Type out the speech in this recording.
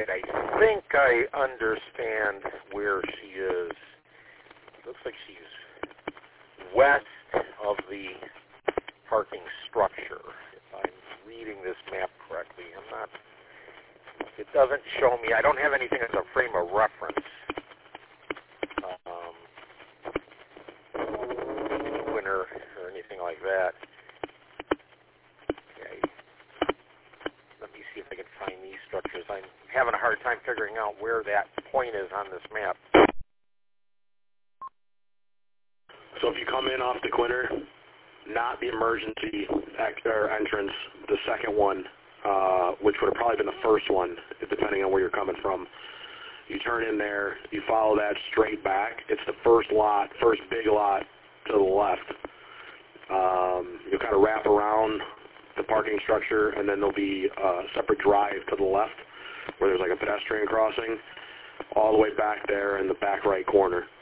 right. I think I understand where she is. Looks like she's west of the parking structure, if I'm reading this map correctly. It doesn't show me. I don't have anything as a frame of reference. Winner or anything like that. Okay. Let me see if I can find these structures. I'm having a hard time figuring out where that point is on this map. So if you come in off the Quinter, not the emergency entrance, the second one, which would have probably been the first one, depending on where you're coming from. You turn in there, you follow that straight back. It's the first big lot to the left. You'll kind of wrap around the parking structure, and then there'll be a separate drive to the left where there's like a pedestrian crossing, all the way back there in the back right corner.